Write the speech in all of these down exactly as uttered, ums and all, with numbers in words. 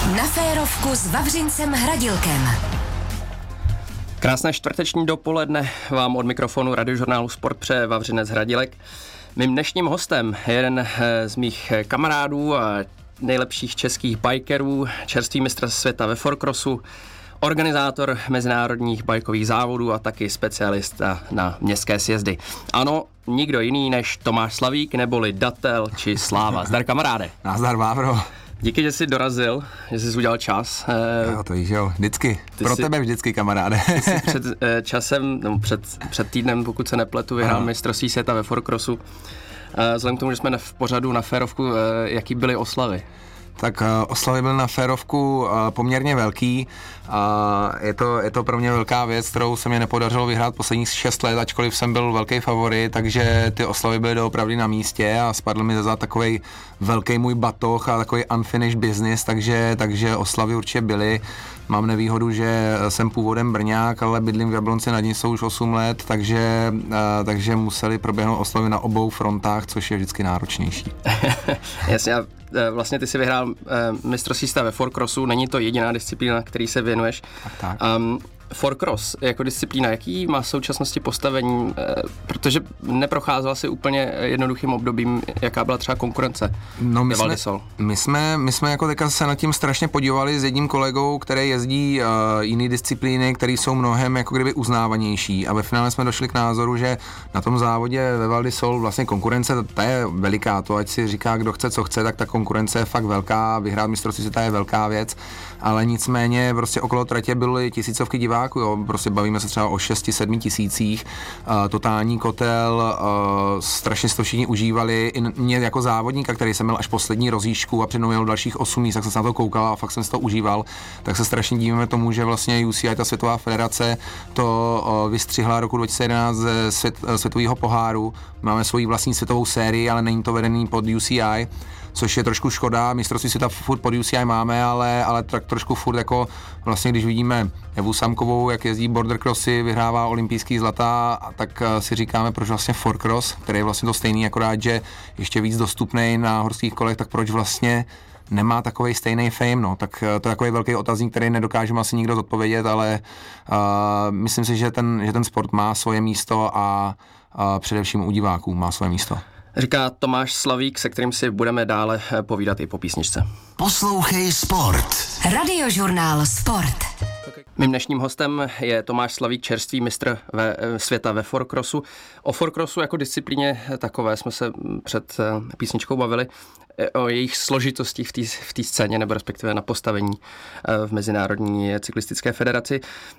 Na férovku s Vavřincem Hradilkem. Krásné čtvrteční dopoledne vám od mikrofonu Radiožurnálu Sport přeje Vavřinec Hradilek. Mým dnešním hostem je jeden z mých kamarádů a nejlepších českých bikerů, čerstvý mistr světa ve fourcrossu, organizátor mezinárodních bajkových závodů a taky specialista na městské sjezdy. Ano, nikdo jiný než Tomáš Slavík neboli Datel či Sláva. Zdar, kamaráde. Nazdar, Vávro. Díky, že jsi dorazil, že jsi udělal čas. Jo, to víš, jo, vždycky. Ty Pro jsi, tebe vždycky, kamaráde. Ty jsi před časem, no před, před týdnem, pokud se nepletu, vyhrál mistrovství světa ve fourcrossu. Vzhledem k tomu, že jsme v pořadu na férovku, jaký byly oslavy? Tak uh, oslavy byly na férovku uh, poměrně velký. Uh, je, to, je to pro mě velká věc, kterou se mi nepodařilo vyhrát posledních šest let, ačkoliv jsem byl velký favorit, takže ty oslavy byly doopravdy na místě a spadl mi za takovej velký můj batoh a takový unfinished business, takže, takže oslavy určitě byly. Mám nevýhodu, že jsem původem Brňák, ale bydlím v Jablonci nad Nisou už osm let, takže, uh, takže museli proběhnout oslavy na obou frontách, což je vždycky náročnější. Jasně, a vlastně ty si vyhrál uh, mistrovství světa ve fourcrossu, není to jediná disciplína, který se věnuješ. Tak, tak. Um, fourcross jako disciplína, jaký má v současnosti postavení, uh, protože neprocházel si úplně jednoduchým obdobím, jaká byla třeba konkurence no, my ve Val di jsme, Sole? My jsme, my jsme jako teďka se nad tím strašně podívali s jedním kolegou, který jezdí uh, jiný disciplíny, které jsou mnohem jako kdyby uznávanější a ve finále jsme došli k názoru, že na tom závodě ve Val di Sole vlastně konkurence, ta je veliká, to ať si říká, kdo chce, co chce, tak ta konkurence je fakt velká, vyhrát mistrovství světa je velká věc, ale nicméně prostě okolo tratě byly tisícovky diváků, jo, prostě bavíme se třeba o šesti sedmi tisících, uh, totální kotel, uh, strašně si to všichni užívali, i mě jako závodníka, který jsem měl až poslední rozjížďku a před mnou měl dalších osm míst, tak jsem se na to koukal a fakt jsem si to užíval, tak se strašně dívíme tomu, že vlastně U C I, ta světová federace, to uh, vystřihla roku dva tisíce jedenáct ze svět, uh, světového poháru, máme svoji vlastní světovou sérii, ale není to vedený pod U C I, což je trošku škoda, mistrovství světa furt pod U C I máme, ale, ale tak trošku furt jako vlastně, když vidíme Evu Samkovou, jak jezdí border crossy, vyhrává olympijský zlata, tak si říkáme, proč vlastně fourcross, který je vlastně to stejný, akorát, že ještě víc dostupný na horských kolech, tak proč vlastně nemá takovej stejný fame, no, tak to je takový velký otazník, který nedokážeme asi nikdo zodpovědět, ale uh, myslím si, že ten, že ten sport má svoje místo a uh, především u diváků má svoje místo. Říká Tomáš Slavík, se kterým si budeme dále povídat i po písničce. Poslouchej Sport. Radiožurnál Sport. Mým dnešním hostem je Tomáš Slavík, čerstvý mistr ve, světa ve fourcrossu. O fourcrossu jako disciplíně takové jsme se před písničkou bavili, o jejich složitosti v té v té scéně, nebo respektive na postavení v Mezinárodní cyklistické federaci.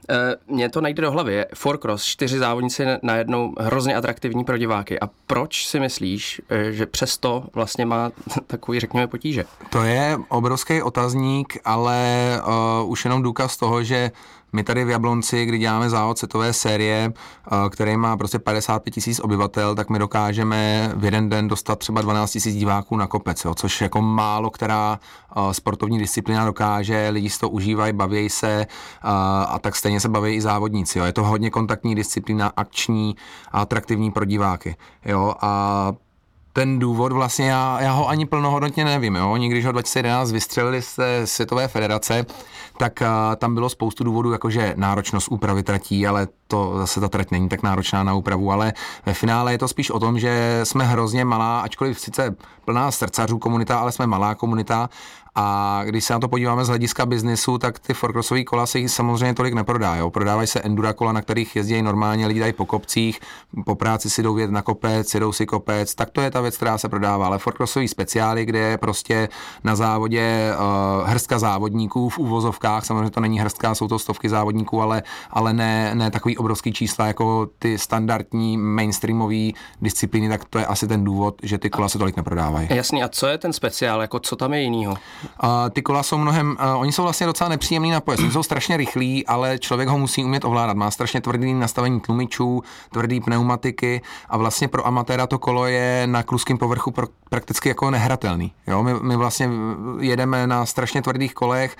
Mně to nejde do hlavy. Fourcross, čtyři závodníci najednou hrozně atraktivní pro diváky. A proč si myslíš, že přesto vlastně má takový, řekněme, potíže? To je obrovský otazník, ale uh, už jenom důkaz toho, že my tady v Jablonci, kdy děláme závod světové série, který má prostě padesát pět tisíc obyvatel, tak my dokážeme v jeden den dostat třeba dvanáct tisíc diváků na kopec, jo, což jako málo která sportovní disciplína dokáže, lidi si to užívají, baví se a, a tak stejně se baví i závodníci. Jo. Je to hodně kontaktní disciplína, akční a atraktivní pro diváky. Jo, a ten důvod vlastně, já, já ho ani plnohodnotně nevím, jo. Oni, když ho dva tisíce jedenáct vystřelili z Světové federace, tak uh, tam bylo spoustu důvodů, jakože náročnost úpravy tratí, ale to zase ta trať není tak náročná na úpravu, ale ve finále je to spíš o tom, že jsme hrozně malá, ačkoliv sice plná srdcařů komunita, ale jsme malá komunita. A když se na to podíváme z hlediska biznisu, tak ty fourcrossové kola se jich samozřejmě tolik neprodá. Jo? Prodávají se endura kola, na kterých jezdí normálně, lidi dají po kopcích, po práci si jdou jet na kopec, jedou si kopec, tak to je ta věc, která se prodává. Ale fourcrossové speciály, kde je prostě na závodě uh, hrstka závodníků v uvozovkách, samozřejmě to není hrstka, jsou to stovky závodníků, ale, ale ne, ne takový obrovský čísla jako ty standardní mainstreamové disciplíny, tak to je asi ten důvod, že ty kola se tolik neprodávají. Jasně, a co je ten speciál, jako co tam je jinýho? Uh, ty kola jsou mnohem, uh, oni jsou vlastně docela nepříjemný na pojezd, jsou strašně rychlí, ale člověk ho musí umět ovládat, má strašně tvrdý nastavení tlumičů, tvrdý pneumatiky a vlastně pro amatéra to kolo je na kluském povrchu pro, prakticky jako nehratelný. Jo? My, my vlastně jedeme na strašně tvrdých kolech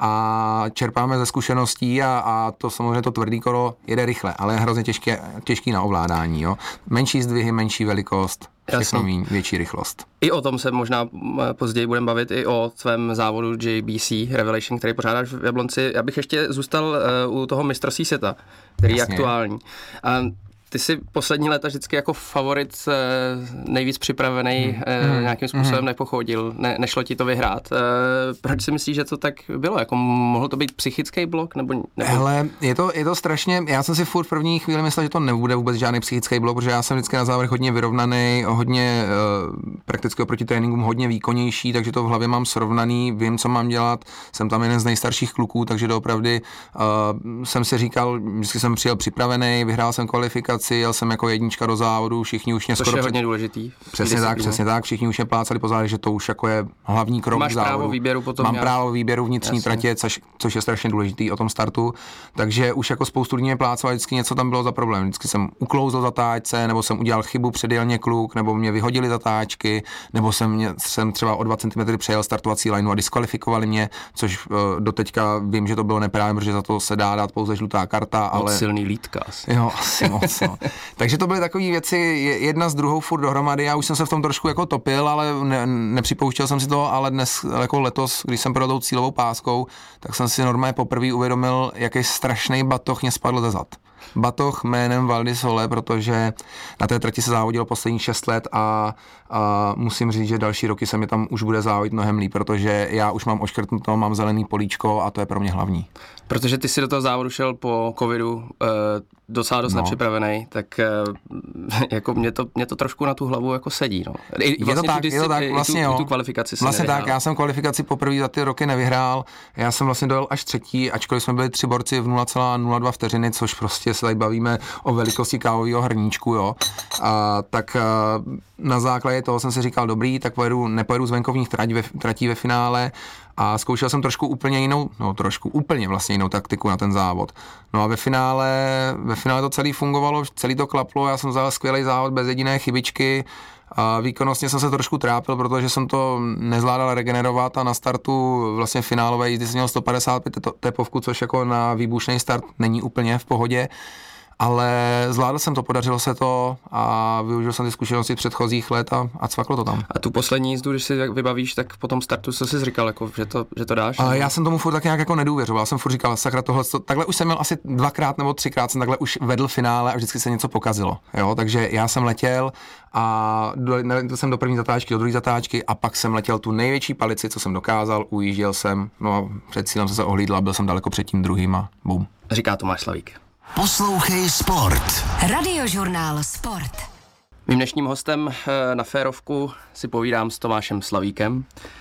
a čerpáme ze zkušeností a, a to samozřejmě to tvrdý kolo jede rychle, ale je hrozně těžké, těžký na ovládání. Jo? Menší zdvihy, menší velikost. všechno míň, větší rychlost. I o tom se možná později budeme bavit, i o tvém závodu J B C Revelation, který pořádáš v Jablonci. Já bych ještě zůstal uh, u toho mistrovství světa, který Jasně. je aktuální. A ty jsi poslední léta vždycky jako favorit uh, nejvíc připravený, hmm. uh, nějakým způsobem hmm. nepochodil, ne, nešlo ti to vyhrát. Uh, proč si myslíš, že to tak bylo? Jako mohl to být psychický blok? Nebo, nebo... Hele, je to, je to strašně, já jsem si furt v první chvíli myslel, že to nebude vůbec žádný psychický blok, protože já jsem vždycky na závěr hodně vyrovnaný, hodně uh, prakticky oproti tréninkům hodně výkonnější, takže to v hlavě mám srovnaný, vím, co mám dělat, jsem tam jeden z nejstarších kluků, takže doopravdy uh, jsem si říkal, vždycky jsem přijel připravený, vyhrál jsem kvalifikaci, jel jsem jako jednička do závodu, všichni už mě Což skoro... je hodně důležitý. Přesně tak, přesně tak, všichni už mě plácali po zádech, že to už jako je hlavní krok Máš k závodu. právo výběru potom Mám nějak... právo výběru vnitřní Jasně. tratě, což, což je strašně důležitý o tom startu, takže už jako spoustu lidí mě plácali, vždycky něco tam bylo za problém, vždycky jsem uklouzl zatáčce, nebo jsem udělal chybu, předjel mě kluk, nebo mě vyhodili zatáčky, nebo jsem, mě, jsem třeba o dva centimetry přejel startovací lineu a diskvalifikovali mě, což uh, doteďka vím, že to bylo neprávě, protože za to se dá dát pouze žlutá karta, ale... Moc silný lítka asi. Jo, asi moc, no. Takže to byly takové věci, jedna s druhou furt dohromady, já už jsem se v tom trošku jako topil, ale ne, nepřipouštěl jsem si to, ale dnes, jako letos, když jsem projel tou cílovou páskou, tak jsem si normálně poprvé uvědomil, jaký strašný batoh mě spadl ze zad. Batoh jménem Val di Sole, protože na té trati se závodilo posledních šest let a, a musím říct, že další roky se mi tam už bude závodit mnohem líp, protože já už mám oškrtnuto, mám zelený políčko a to je pro mě hlavní. Protože ty si do toho závodu šel po covidu uh, docela dost no. nepřipravený, tak uh, jako mě to, mě to trošku na tu hlavu jako sedí. No. I, je vlastně to tak, je to tak, vlastně tu, jo. tu kvalifikaci vlastně tak, já jsem kvalifikaci poprvé za ty roky nevyhrál, já jsem vlastně dojel až třetí, ačkoliv jsme byli tři borci v nula celá nula dva vteřiny, což prostě se tady bavíme o velikosti kávového hrníčku, jo. A, tak a, na základě toho jsem si říkal, dobrý, tak pojedu, nepojedu z venkovních trať ve, tratí ve finále a zkoušel jsem trošku úplně jinou, no trošku úplně vlastně jinou taktiku na ten závod. No a ve finále, ve finále to celý fungovalo, celý to klaplo, já jsem vzal skvělý závod bez jediné chybičky. A výkonnostně jsem se trošku trápil, protože jsem to nezvládal regenerovat a na startu vlastně finálové jízdy jsem měl sto padesát pět tepovku, což jako na výbušný start není úplně v pohodě. Ale zvládl jsem to, podařilo se to a využil jsem ty zkušenosti předchozích let a, a cvaklo to tam. A tu poslední jízdu, když si vybavíš, tak po tom startu, co jsi říkal, jako, že, to, že to dáš? A já jsem tomu furt tak nějak jako nedůvěřoval, já jsem furt říkal, sakra tohle, takhle už jsem měl asi dvakrát nebo třikrát, jsem takhle už vedl finále a vždycky se něco pokazilo, jo, takže já jsem letěl a do, jsem do první zatáčky, do druhé zatáčky a pak jsem letěl tu největší palici, co jsem dokázal, ujížděl jsem, no a před cílem jsem se ohlídl a byl jsem daleko před tím druhým a bum. Říká Tomáš Slavík. Poslouchej Sport. Radiožurnál Sport. Mým dnešním hostem na férovku si povídám s Tomášem Slavíkem.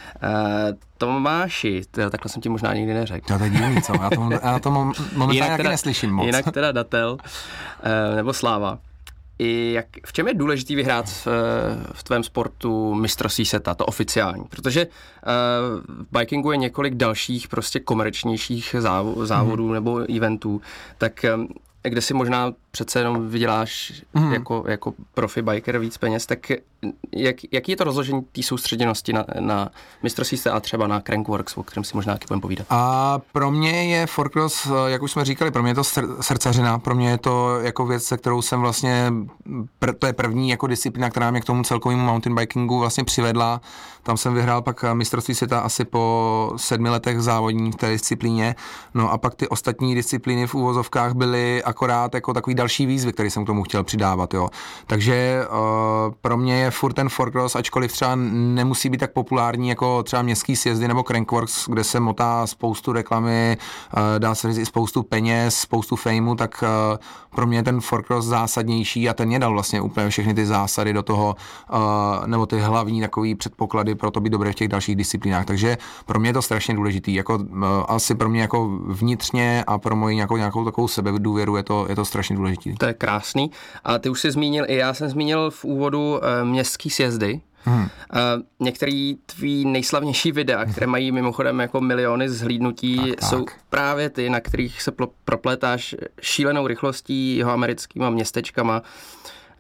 Tomáši, takhle jsem ti možná nikdy neřekl. To je divný, co? Já to, já to momentálně taky teda, neslyším moc. Jinak teda Datel, nebo Sláva. I jak, v čem je důležitý vyhrát v, v tvém sportu mistrovství světa, to oficiální? Protože uh, v bikingu je několik dalších prostě komerčnějších závo, závodů mm. nebo eventů, tak um, kde si možná přece jenom vyděláš mm. jako, jako profi biker víc peněz, tak jak, jaký je to rozložení té soustředěnosti na, na mistrovství světa a třeba na Crankworx, o kterém si možná taky budeme povídat? A pro mě je forecross, jak už jsme říkali, pro mě je to sr- srdcařina, pro mě je to jako věc, se kterou jsem vlastně, pr- to je první jako disciplína, která mě k tomu celkovému mountain bikingu vlastně přivedla. Tam jsem vyhrál pak mistrovství světa asi po sedmi letech závodní v té disciplíně. No a pak ty ostatní disciplíny v úvozovkách byly akorát jako takový další výzvy, který jsem k tomu chtěl přidávat, jo. Takže uh, pro mě je furt ten forecross, ačkoliv třeba nemusí být tak populární jako třeba městský sjezdy nebo Crankworx, kde se motá spoustu reklamy, uh, dá se říct i spoustu peněz, spoustu fejmu, tak uh, pro mě je ten forecross zásadnější a ten mě dal vlastně úplně všechny ty zásady do toho, uh, nebo ty hlavní takový předpoklady pro to být dobré v těch dalších disciplínách. Takže pro mě je to strašně důležitý. Jako, uh, asi pro mě jako vnitřně a pro moji nějakou, nějakou takovou sebedůvěru je to, je to strašně důležitý. To je krásný. A ty už jsi zmínil, i já jsem zmínil v úvodu uh, městský sjezdy. Hmm. Uh, některý tvý nejslavnější videa, které mají mimochodem jako miliony zhlídnutí, tak, tak. jsou právě ty, na kterých se pl- proplétáš šílenou rychlostí jihoamerickýma městečkama.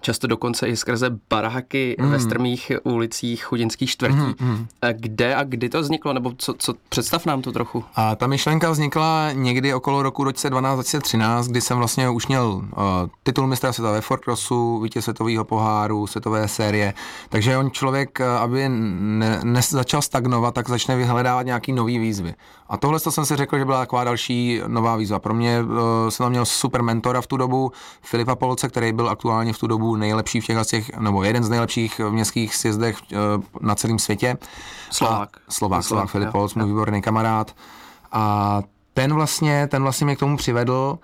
často dokonce i skrze baráky mm. ve strmých ulicích chudinských čtvrtí. Mm, mm. Kde a kdy to vzniklo, nebo co, co, představ nám to trochu. A ta myšlenka vznikla někdy okolo roku dva tisíce dvanáct dva tisíce třináct, kdy jsem vlastně už měl uh, titul mistra světa ve Forcrossu, vítěz světového poháru, světové série, takže on člověk, aby ne, ne začal stagnovat, tak začne vyhledávat nějaký nový výzvy. A tohle to jsem si řekl, že byla taková další nová výzva. Pro mě uh, jsem tam měl super mentora v tu dobu, Filipa Polce, který byl aktuálně v tu dobu nejlepší v těch, těch nebo jeden z nejlepších v městských sjezdech uh, na celém světě. Slovák. A, Slovák, Slovák, Filip Polc, můj výborný kamarád. A ten vlastně, ten vlastně mě k tomu přivedl.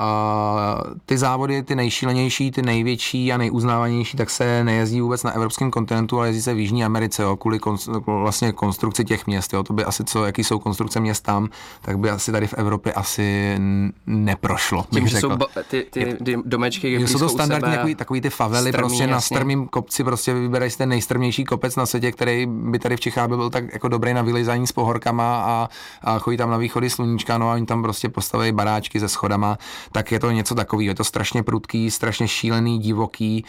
A ty závody, ty nejšílenější, ty největší a nejuznávanější, tak se nejezdí vůbec na evropském kontinentu, ale jezdí se v Jižní Americe, jo, kvůli konstru, vlastně konstrukci těch měst. Jo. To by asi, co, jaký jsou konstrukce měst tam, tak by asi tady v Evropě asi neprošlo. Tím, že jsou ba- ty, ty, ty domečky, jsou to standardní takový, takový ty favely, strmý, prostě jasně. Na strmým kopci, prostě vyberají si ten nejstrmější kopec na světě, který by tady v Čechách by byl tak jako dobrý na vylizání s pohorkama a, a chodí tam na východy sluníčka, no a oni tam prostě postaví baráčky se schodama. Tak je to něco takového, je to strašně prudký, strašně šílený, divoký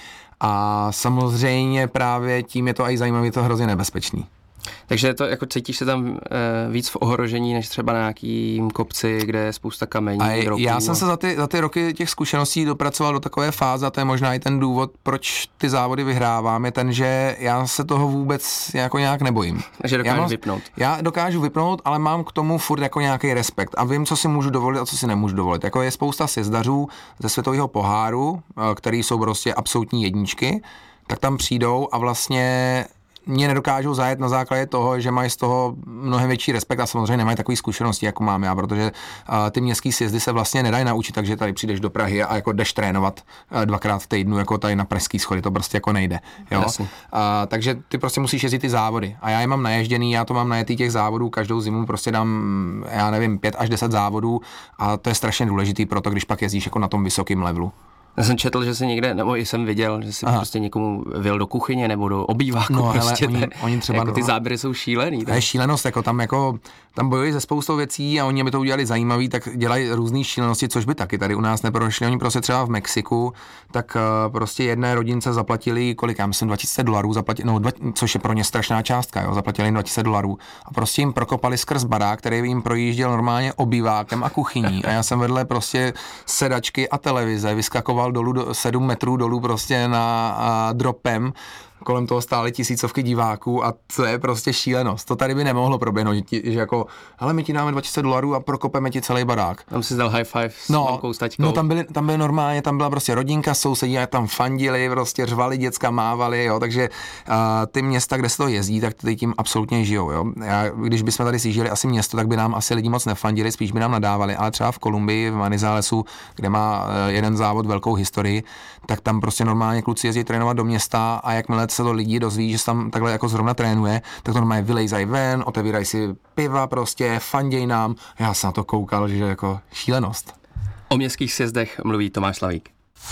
a samozřejmě právě tím je to i zajímavý, je to hrozně nebezpečný. Takže to jako cítíš se tam e, víc v ohrožení, než třeba na nějakým kopci, kde je spousta kamení, drobů. Já jsem se za ty, za ty roky těch zkušeností dopracoval do takové fáze a to je možná i ten důvod, proč ty závody vyhrávám, je ten, že já se toho vůbec jako nějak nebojím. Takže dokážu já vypnout. Já dokážu vypnout, ale mám k tomu furt jako nějaký respekt a vím, co si můžu dovolit a co si nemůžu dovolit. Jako je spousta sjezdařů ze světového poháru, který jsou prostě absolutní jedničky, tak tam přijdou a vlastně mě nedokážou zajet na základě toho, že mají z toho mnohem větší respekt a samozřejmě nemají takové zkušenosti, jako mám já, protože uh, ty městský sjezdy se vlastně nedají naučit, takže tady přijdeš do Prahy a jako jdeš trénovat uh, dvakrát v týdnu, jako tady na pražský schody, to prostě jako nejde. Jo? Uh, takže ty prostě musíš jezdit ty závody a já je mám naježděný, já to mám najetý těch závodů, každou zimu prostě dám, já nevím, pět až deset závodů a to je strašně důležitý pro to, když pak jezdíš jako na tom vysokém levelu. Já jsem četl, že si někde, nebo i jsem viděl, že si Aha. prostě někomu vyjel do kuchyně nebo do obýváku. No, prostě hele, oni, oni třeba jako ty záběry jsou šílený. To je šílenost, jako tam jako tam bojují ze spoustou věcí a oni, aby to udělali zajímavý, tak dělají různé šílenosti, což by taky tady u nás neprošli. Oni prostě třeba v Mexiku, tak uh, prostě jedné rodince zaplatili, kolik, já myslím, dva tisíce dolarů, zaplatili, no, dva, což je pro ně strašná částka, jo, zaplatili jim dva tisíce dolarů a prostě jim prokopali skrz barák, který jim projížděl normálně obývákem a kuchyní a já jsem vedle prostě sedačky a televize vyskakoval dolů do sedm metrů dolů prostě na a, dropem, kolem toho stály tisícovky diváků a to je prostě šílenost. To tady by nemohlo proběhnout, že jako, hele, my ti dáme dva tisíce dolarů a prokopeme ti celý barák. Tam si dal high five s no, mamkou, s taťkou. No tam byly, tam byly normálně, tam byla prostě rodinka, sousedí a tam fandili, prostě řvali, děcka mávali, jo, takže uh, ty města, kde se to jezdí, tak ty tím absolutně žijou, jo. Já, když bychom tady sjížděli asi město, tak by nám asi lidi moc nefandili, spíš by nám nadávali, ale třeba v Kolumbii, v Manizalesu, kde má uh, jeden závod velkou historii, tak tam prostě normálně kluci jezdí trénovat do města a jakmile se to lidi dozví, že se tam takhle jako zrovna trénuje, tak to normálně vylejzají ven, otevírají si piva prostě, fanděj nám. Já jsem na to koukal, že jako šílenost. O městských sjezdech mluví Tomáš Slavík.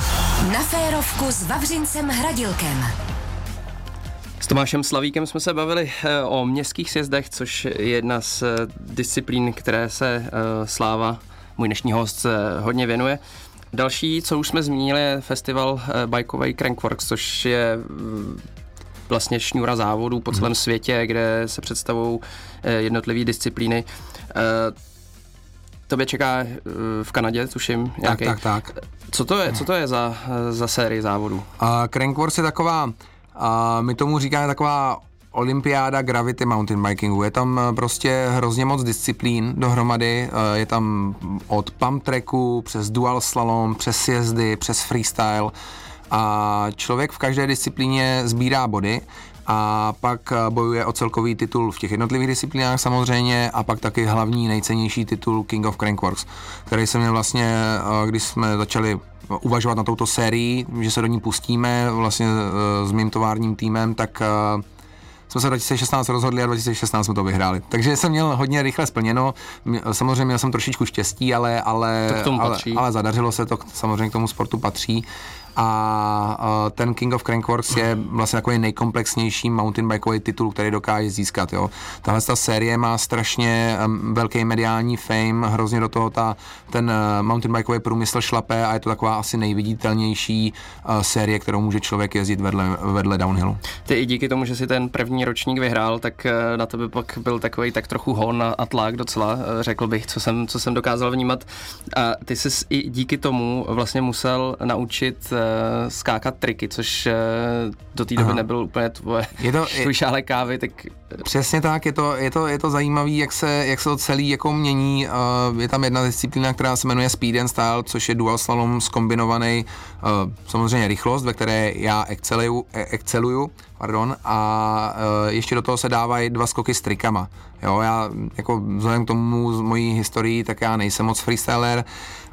Na férovku s Vavřincem Hradilkem. S Tomášem Slavíkem jsme se bavili o městských sjezdech, což je jedna z disciplín, které se Sláva, můj dnešní host, hodně věnuje. Další, co už jsme zmínili, je festival bajkový Crankworx, což je vlastně šňůra závodů po celém světě, kde se představují jednotlivé disciplíny. Tobě čeká v Kanadě, tuším, nějaký. Tak, tak, tak. Co to je, co to je za, za sérii závodů? Uh, Crankworx je taková, uh, my tomu říkáme taková olympiáda gravity mountain bikingu. Je tam prostě hrozně moc disciplín dohromady. Je tam od pump tracku přes dual slalom, přes sjezdy, přes freestyle a člověk v každé disciplíně sbírá body a pak bojuje o celkový titul v těch jednotlivých disciplínách samozřejmě a pak taky hlavní nejcennější titul King of Crankworx, který se mě vlastně, když jsme začali uvažovat na touto sérii, že se do ní pustíme vlastně s mým továrním týmem, tak jsme se dva tisíce šestnáct rozhodli a dva tisíce šestnáct jsme to vyhráli. Takže jsem měl hodně rychle splněno. Samozřejmě měl jsem trošičku štěstí, ale, ale, ale, ale zadařilo se to, samozřejmě k tomu sportu patří. a ten King of Crankworx je vlastně takový nejkomplexnější mountain bikeový titul, který dokáže získat. Jo. Tahle ta série má strašně velký mediální fame, hrozně do toho ta, ten mountain bikeový průmysl šlape a je to taková asi nejviditelnější série, kterou může člověk jezdit vedle, vedle downhillu. Ty i díky tomu, že si ten první ročník vyhrál, tak na tebe pak byl takový tak trochu hon a tlak docela, řekl bych, co jsem, co jsem dokázal vnímat. A ty jsi i díky tomu vlastně musel naučit skákat triky, což do té doby nebyl úplně tvoje je to, tvůj šálek kávy, tak... Přesně tak, je to, je to, je to zajímavý, jak se, jak se to celý jako mění. Je tam jedna disciplína, která se jmenuje Speed and Style, což je dual slalom zkombinovaný samozřejmě rychlost, ve které já exceluju, exceluju pardon, a ještě do toho se dávají dva skoky s trikama. Jo, já jako vzhledem k tomu z mojí historii, tak já nejsem moc freestyler,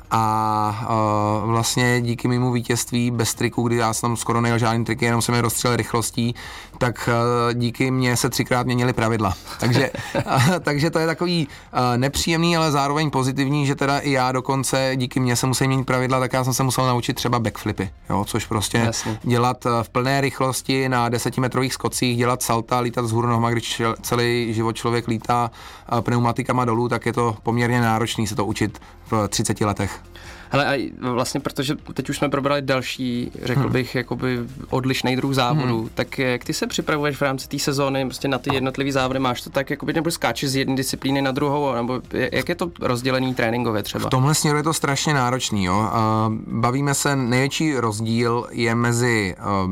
a uh, vlastně díky mému vítězství bez triku, kdy já jsem tam skoro nejel žádný triky, jenom jsem je rozstřelil rychlostí, tak uh, díky mně se třikrát měnily pravidla. Takže, uh, takže to je takový uh, nepříjemný, ale zároveň pozitivní, že teda i já dokonce díky mně se musí měnit pravidla, tak já jsem se musel naučit třeba backflipy, jo, což prostě Jasně. dělat uh, v plné rychlosti na desetimetrových skocích, dělat salta, lítat z hůru nohama, když celý život člověk lítá uh, pneumatikama dolů, tak je to poměrně náročný se to učit v třiceti letech. Hele, a vlastně protože teď už jsme probrali další, řekl hmm. bych, jakoby odlišný druh závodu, hmm. tak jak ty se připravuješ v rámci té sezóny prostě na ty jednotlivý závody, máš to tak, jakoby, nebo skáčeš z jedné disciplíny na druhou, nebo jak je to rozdělený tréninkově třeba? V tomhle směru je to strašně náročný, jo. Bavíme se, největší rozdíl je mezi,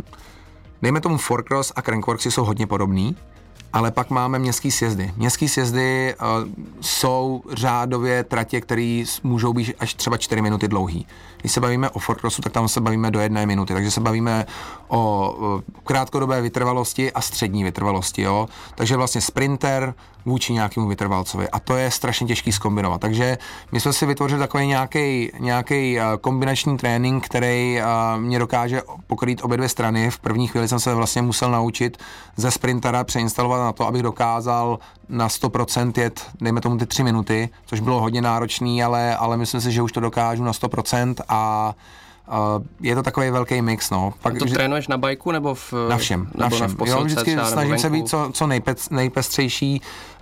dejme tomu Forecross a Crankworxy jsou hodně podobný, ale pak máme městský sjezdy. Městský sjezdy uh, jsou řádově tratě, které můžou být až třeba čtyři minuty dlouhý. Když se bavíme o Forecrossu, tak tam se bavíme do jedné minuty, takže se bavíme o uh, krátkodobé vytrvalosti a střední vytrvalosti. Jo? Takže vlastně sprinter vůči nějakému vytrvalcovi a to je strašně těžký zkombinovat. Takže my jsme si vytvořili takový nějaký nějaký kombinační trénink, který uh, mě dokáže pokrýt obě dvě strany. V první chvíli jsem se vlastně musel naučit ze sprintera přeinstalovat na to, abych dokázal na sto procent jet, dejme tomu ty tři minuty, což bylo hodně náročný, ale, ale myslím si, že už to dokážu na sto procent a Uh, je to takový velký mix, no. Pak, to že... trénuješ na bajku nebo v... Na všem, na všem. V posilce, jo, vždycky snažím se být co, co nejpec, nejpestřejší.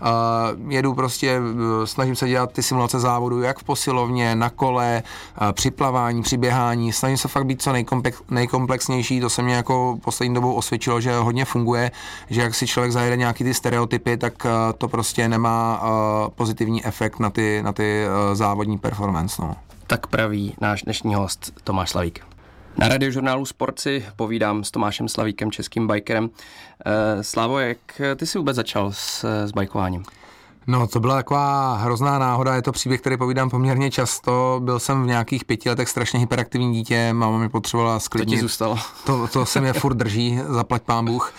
Uh, jedu prostě, uh, snažím se dělat ty simulace závodu, jak v posilovně, na kole, uh, při plavání, při běhání. Snažím se fakt být co nejkomplex, nejkomplexnější. To se mě jako poslední dobou osvědčilo, že hodně funguje, že jak si člověk zajede nějaký ty stereotypy, tak uh, to prostě nemá uh, pozitivní efekt na ty, na ty uh, závodní performance, no. Tak praví náš dnešní host Tomáš Slavík. Na Radiožurnálu Sport si povídám s Tomášem Slavíkem, českým bikerem. E, Slavo, jak ty jsi vůbec začal s, s bajkováním? No, to byla taková hrozná náhoda, je to příběh, který povídám poměrně často. Byl jsem v nějakých pěti letech strašně hyperaktivní dítě, máma mi potřebovala sklidnit. To ti zůstalo. To, to se mě furt drží, zaplať pán Bůh.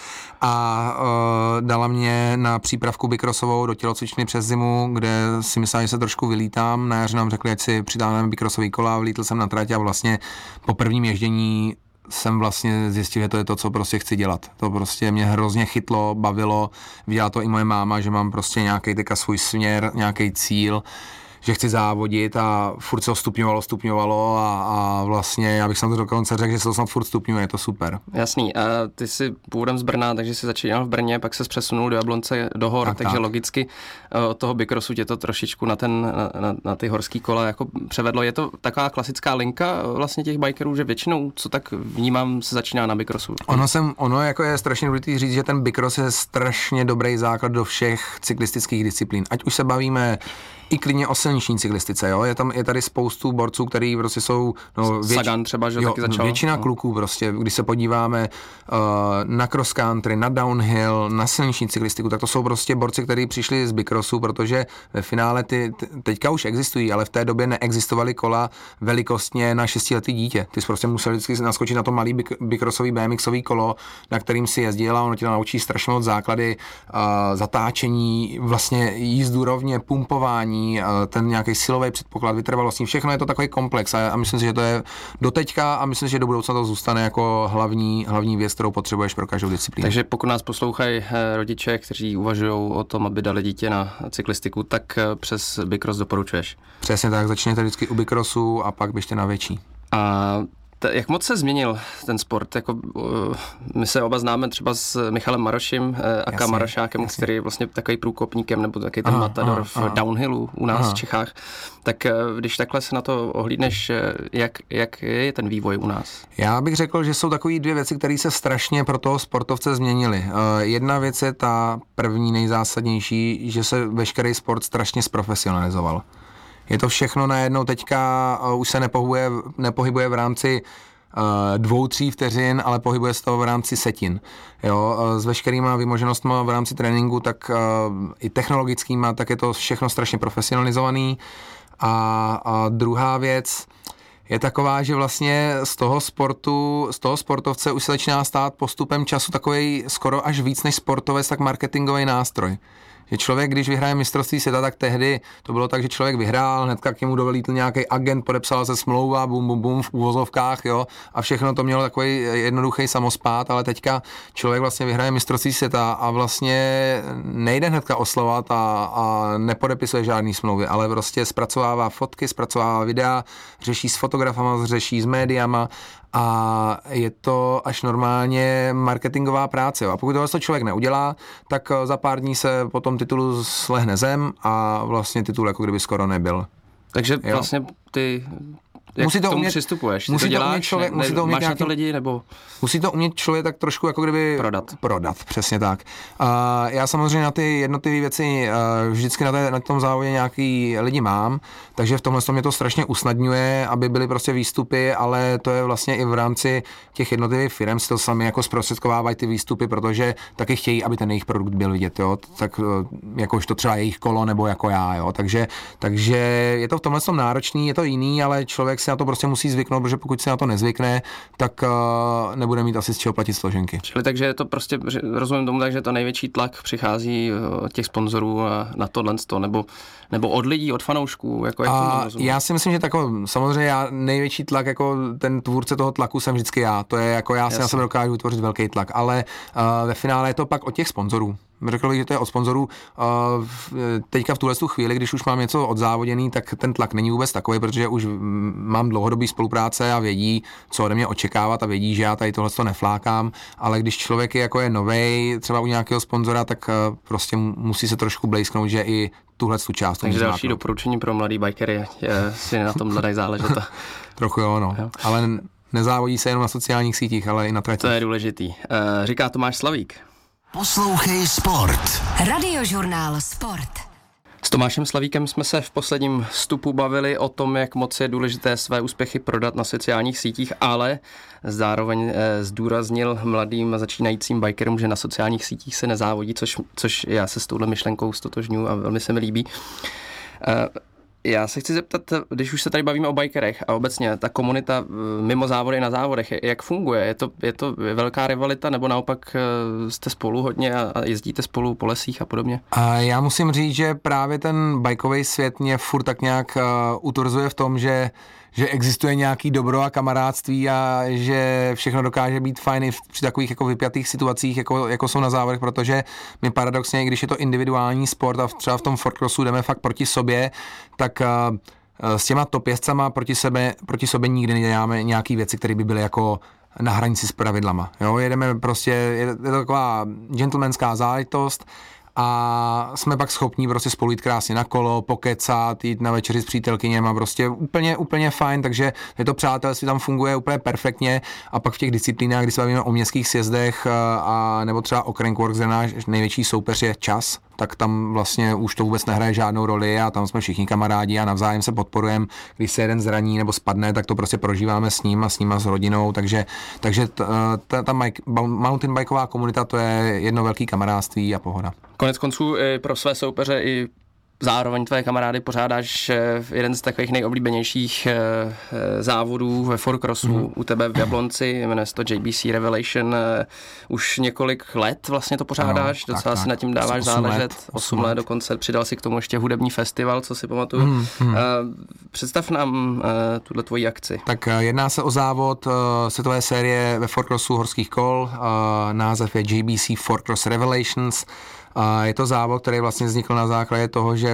A uh, dala mě na přípravku bikrossovou do tělocvičny přes zimu, kde si myslela, že se trošku vylítám. Na jaře nám řekli, ať si přidáme bikrossový kola, vlítl jsem na trať a vlastně po prvním ježdění jsem vlastně zjistil, že to je to, co prostě chci dělat. To prostě mě hrozně chytlo, bavilo, viděla to i moje máma, že mám prostě nějaký teďka svůj směr, nějaký cíl, že chci závodit a furt se ho stupňovalo, stupňovalo a, a vlastně já bych snad dokonce řekl, že se to snad furt stupňuje, je to super. Jasný, a ty jsi původem z Brna, takže jsi začínal v Brně, pak se přesunul do Jablonce do hor, tak, takže tak. Logicky od toho bikrosu tě to trošičku na, ten, na, na, na ty horský kola jako převedlo. Je to taková klasická linka vlastně těch bikerů, že většinou, co tak vnímám, se začíná na bikrosu. Ono, jsem, ono jako je strašně důležité říct, že ten bikros je strašně dobrý základ do všech cyklistických disciplín. Ať už se bavíme i klidně o silniční cyklistice, jo, je tam je tady spoustu borců, který prostě jsou, no, věč... Sagan třeba, že jo, taky začal. Většina no. kluků prostě, když se podíváme uh, na cross country, na downhill, na silniční cyklistiku, tak to jsou prostě borci, kteří přišli z bikrosu, protože ve finále ty, ty teďka už existují, ale v té době neexistovaly kola velikostně na šestiletý dítě. Ty jsi prostě musel vždycky naskočit na to malý bik, bikrosový BMXový kolo, na kterým si jezdil a ono tě naučí strašně moc základy uh, zatáčení, vlastně jízdu rovně, pumpování, ten nějaký silový předpoklad, vytrvalostní, všechno je to takový komplex a, a myslím si, že to je doteďka a myslím si, že do budoucna to zůstane jako hlavní, hlavní věc, kterou potřebuješ pro každou disciplínu. Takže pokud nás poslouchají rodiče, kteří uvažují o tom, aby dali dítě na cyklistiku, tak přes bikros doporučuješ? Přesně tak, začněte vždycky u bikrosu a pak běžte na větší. A T- jak moc se změnil ten sport? Jako, uh, my se oba známe třeba s Michalem Marošem, uh, aka Marošákem, jasně. Který je vlastně takový průkopníkem, nebo takový ten aha, matador aha, v aha. downhillu u nás aha. v Čechách. Tak uh, když takhle se na to ohlídneš, jak, jak je ten vývoj u nás? Já bych řekl, že jsou takové dvě věci, které se strašně pro toho sportovce změnily. Uh, jedna věc je ta první nejzásadnější, že se veškerý sport strašně zprofesionalizoval. Je to všechno najednou teďka, uh, už se nepohybuje, nepohybuje v rámci uh, dvou, tří vteřin, ale pohybuje se to v rámci setin. Jo, uh, s veškerýma vymoženostma v rámci tréninku, tak uh, i technologickýma, tak je to všechno strašně profesionalizovaný. A, a druhá věc je taková, že vlastně z toho sportu, z toho sportovce už se začíná stát postupem času takovej skoro až víc než sportovec, tak marketingový nástroj. Že člověk, když vyhraje mistrovství světa, tak tehdy to bylo tak, že člověk vyhrál, hnedka k němu dovelítl nějaký agent, podepsal se smlouva, bum, bum, bum, v úvozovkách, jo, a všechno to mělo takový jednoduchý samospát, ale teďka člověk vlastně vyhraje mistrovství světa a vlastně nejde hnedka oslovat a, a nepodepisuje žádný smlouvy, ale prostě zpracovává fotky, zpracovává videa, řeší s fotografama, řeší s médiama a je to až normálně marketingová práce. Jo. A pokud tohle člověk neudělá, tak za pár dní se po tom titulu slehne zem a vlastně titul jako kdyby skoro nebyl. Takže jo? Vlastně ty... Jak musí to k tomu umět, přistupuješ? Ty musí to děláš? To umět člověk, ne, musí to umět máš nějaký, na to lidi, nebo... Musí to umět člověk tak trošku jako kdyby... Prodat. Prodat, přesně tak. Uh, já samozřejmě na ty jednotlivé věci uh, vždycky na, té, na tom závodě nějaký lidi mám, takže v tomhle mě to strašně usnadňuje, aby byly prostě výstupy, ale to je vlastně i v rámci těch jednotlivých firm, si to sami jako zprostředkovávají ty výstupy, protože taky chtějí, aby ten jejich produkt byl vidět, jo, tak uh, jakož to třeba jejich kolo, nebo jako já, jo, takže, takže je to v tomhle tom náročný, je to jiný, ale člověk si na to prostě musí zvyknout, protože pokud si na to nezvykne, tak uh, nebude mít asi z čeho platit složenky. Čili takže je to prostě, rozumím tomu tak, že to největší tlak přichází od těch sponzorů na tohle, nebo, nebo od lidí, od fanoušků, jako jak a já si myslím, že tako, samozřejmě já největší tlak, jako ten tvůrce toho tlaku jsem vždycky já, to je jako já si na sebe dokážu vytvořit velký tlak, ale uh, ve finále je to pak od těch sponzorů. Řekl bych, že to je od sponzorů. Teďka v tuhle chvíli, když už mám něco odzávoděný, tak ten tlak není vůbec takový, protože už mám dlouhodobý spolupráce a vědí, co ode mě očekávat a vědí, že já tady tohle to neflákám, ale když člověk je jako je novej, třeba u nějakého sponzora, tak prostě musí se trošku blejsknout, že i tuhle tu část. Takže další zmáknout. Doporučení pro mladý bikery, si na tom dají záležet. Trochu jo, no. Jo. Ale nezávodí se jenom na sociálních sítích, ale i na tratích. To je důležitý. Říká Tomáš Slavík. Poslouchej Sport. Radiožurnál Sport. S Tomášem Slavíkem jsme se v posledním vstupu bavili o tom, jak moc je důležité své úspěchy prodat na sociálních sítích, ale zároveň zdůraznil mladým a začínajícím bikerům, že na sociálních sítích se nezávodí, což, což já se s touhle myšlenkou stotožňuji a velmi se mi líbí. Já se chci zeptat, když už se tady bavíme o bikerech a obecně ta komunita mimo závody na závodech, jak funguje? Je to, je to velká rivalita, nebo naopak jste spolu hodně a jezdíte spolu po lesích a podobně? A já musím říct, že právě ten bajkový svět mě furt tak nějak uh, utvrzuje v tom, že že existuje nějaký dobro a kamarádství a že všechno dokáže být fajn při takových jako vypjatých situacích, jako, jako jsou na závodech, protože my paradoxně, když je to individuální sport a třeba v tom fortcrossu jdeme fakt proti sobě, tak uh, s těma top jezdcama proti, sebe, proti sobě nikdy neděláme nějaký věci, které by byly jako na hranici s pravidlama. Jo? Jedeme prostě, je to taková gentlemanská záležitost, a jsme pak schopní prostě spolu jít krásně na kolo, pokecat, jít na večeři s přítelkyněma, prostě úplně, úplně fajn, takže je to přátelství tam funguje úplně perfektně a pak v těch disciplínách, kdy se bavíme o městských sjezdech a nebo třeba o Crankworx, kde náš největší soupeř je čas, tak tam vlastně už to vůbec nehraje žádnou roli a tam jsme všichni kamarádi a navzájem se podporujeme, když se jeden zraní nebo spadne, tak to prostě prožíváme s ním a s ním a s rodinou, takže, takže ta, ta, ta mountain bikeová komunita, to je jedno velký kamarádství a pohoda. Konec konců i pro své soupeře i zároveň tvé kamarády pořádáš jeden z takových nejoblíbenějších závodů ve fortcrossu mm. u tebe v Jablonci, jmenuje se to J B C Revelation, už několik let vlastně to pořádáš, no, docela tak, si tak. nad tím dáváš záležet, osm let dokonce, přidal si k tomu ještě hudební festival, co si pamatuju. Mm, mm. Představ nám tuhle tvoji akci. Tak jedná se o závod světové série ve fortcrossu horských kol, název je J B C Fortcross Revelations. A je to závod, který vlastně vznikl na základě toho, že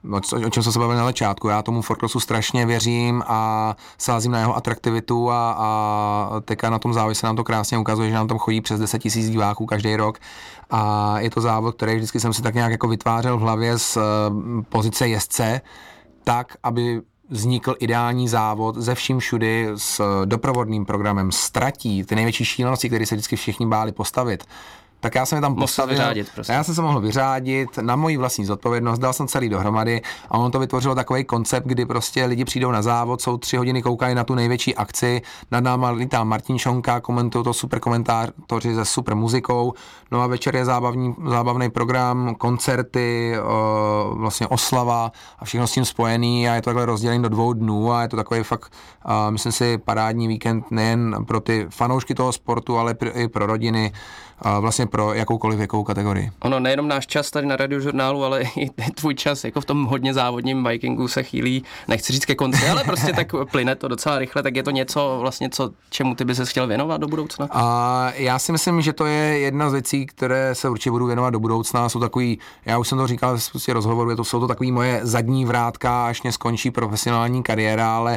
o čem jsem se bavil na začátku, já tomu Forcrossu strašně věřím a sázím na jeho atraktivitu a, a teďka na tom závodě se nám to krásně ukazuje, že nám tam chodí přes deset tisíc diváků každý rok a je to závod, který vždycky jsem si tak nějak jako vytvářel v hlavě z uh, pozice jezdce, tak, aby vznikl ideální závod ze vším všudy s doprovodným programem, s tratí, ty největší šílenosti, které se vždycky všichni báli postavit. Tak já jsem je tam postavil, vyřádit, prostě. Já jsem se mohl vyřádit na moji vlastní zodpovědnost, dal jsem celý dohromady a on to vytvořilo takový koncept, kdy prostě lidi přijdou na závod, jsou tři hodiny, koukají na tu největší akci, nad náma lítá Martin Šonka, komentují to super komentátoři se super muzikou, no a večer je zábavní, zábavný program, koncerty, o, vlastně oslava a všechno s tím spojený a je to takhle rozdělený do dvou dnů a je to takový fakt, a myslím si, parádní víkend nejen pro ty fanoušky toho sportu, ale i pro rodiny, a vlastně pro jakoukoliv věkovou kategorii. Ono nejenom náš čas tady na Radiožurnálu, ale i tvůj čas, jako v tom hodně závodním bikingu se chýlí, nechci říct ke konci, ale prostě tak plyne to docela rychle, tak je to něco vlastně, co, čemu ty bys se chtěl věnovat do budoucna? A já si myslím, že to je jedna z věcí, které se určitě budu věnovat do budoucna, jsou takový, já už jsem to říkal v prostě rozhovoru, to jsou to takový moje zadní vrátka, až mě skončí profesionální kariéra, ale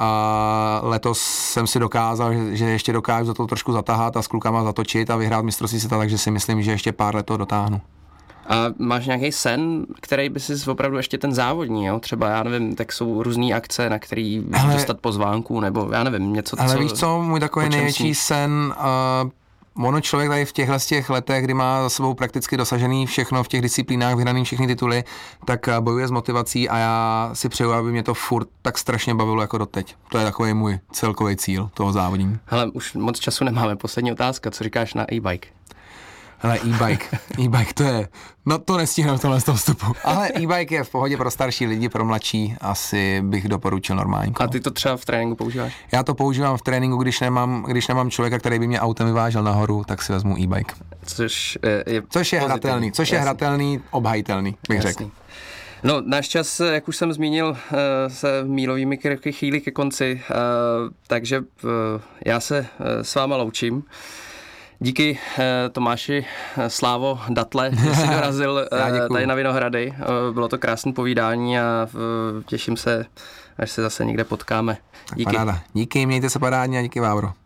a letos jsem si dokázal, že, že ještě dokážu za to trošku zatahat a s klukama zatočit a vyhrát mistrovství světa, takže si myslím, že ještě pár let to dotáhnu. A máš nějaký sen, který by si opravdu ještě ten závodní, jo? Třeba, já nevím, tak jsou různý akce, na který ale, dostat pozvánku, nebo já nevím, něco, ale co... Ale víš co, můj takový největší sníš? sen, uh, ono člověk tady v těchhle z těch letech, kdy má za sebou prakticky dosažený všechno v těch disciplínách, vyhraný všechny tituly, tak uh, bojuje s motivací a já si přeju, aby mě to furt tak strašně bavilo jako doteď. To je takový můj celkový cíl toho závodění. Hele, už moc času nemáme, poslední otázka, co říkáš na e-bike? Hele, e-bike, e-bike to je, no to nestihneme v tomhle vstupu. Ale e-bike je v pohodě pro starší lidi, pro mladší, asi bych doporučil normální kolo. A ty to třeba v tréninku používáš? Já to používám v tréninku, když nemám, když nemám člověka, který by mě autem vyvážel nahoru, tak si vezmu e-bike. Což je, je což je hratelný, což je jasný. hratelný, obhajitelný, bych řekl. No, náš čas, jak už jsem zmínil, se mílovými kroky chýlí ke konci, takže já se s váma loučím. Díky Tomáši Slávo Datle, že jsi dorazil tady na Vinohrady. Bylo to krásné povídání a těším se, až se zase někde potkáme. Díky. Paráda. Díky, mějte se parádně a díky, Vávro.